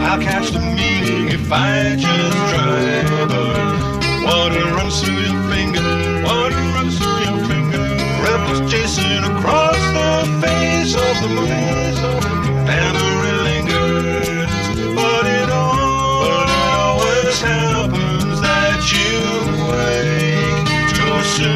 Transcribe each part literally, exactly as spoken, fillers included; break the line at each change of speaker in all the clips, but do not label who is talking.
I'll catch the meaning if I just try. But water runs through your finger, water runs through your finger. Ripples chasing across the face of the moon. Memory lingers, but it all, but it always happens that you wake too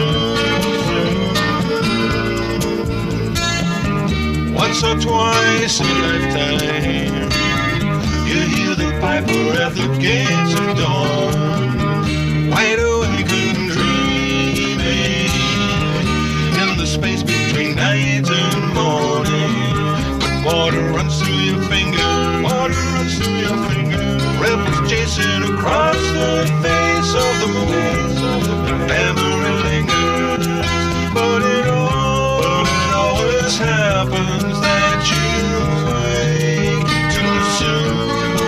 soon. Once or twice a lifetime, you hear the piper at the gates of dawn, wide awake and dreaming in the space between night and morning. But water runs through your finger, water runs through your finger. Ripples chasing across the face of the moon. Memory lingers, but it all, but it always happens that you wake too soon.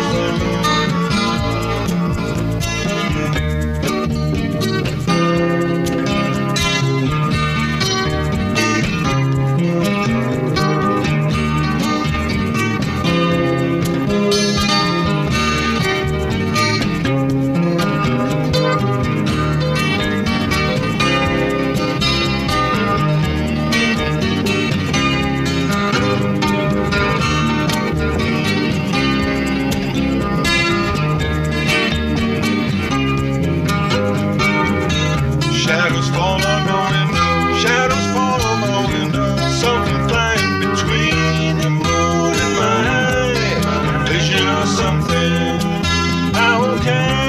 Shadows fall on my window, shadows fall on my window. Something flying between the moon and my eye. Vision or something, I will carry.